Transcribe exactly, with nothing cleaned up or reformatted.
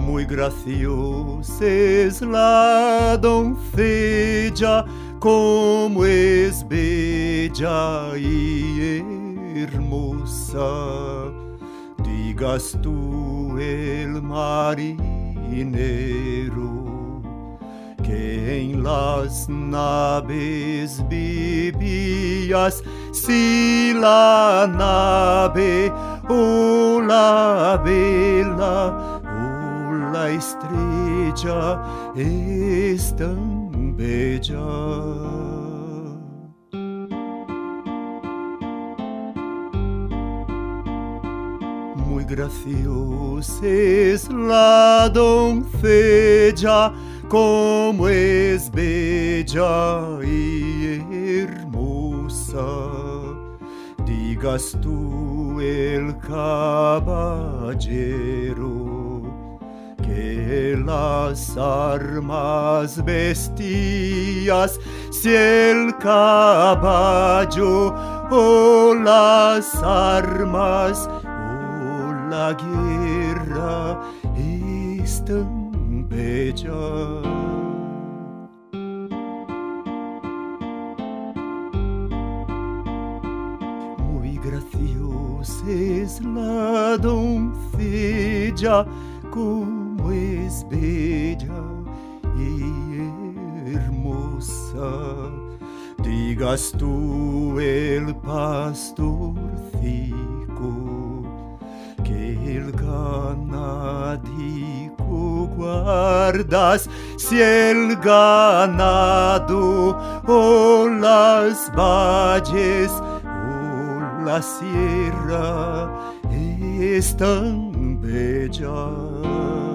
Muy graciosa es la doncella, como es bella y hermosa. Digas tú el marinero que en las naves vivías, si la nave o la vela o la estrella es tan bella. Muy graciosa es la doncella, como es bella y hermosa. Digas tú el caballero que las armas vestías, si el caballo o las armas la guerra es tan bella. Muy graciosa es la doncella, como es bella y hermosa. Digas tú el pastorcico que el ganadico guardas, si el ganado o las valles o la sierra es tan bella.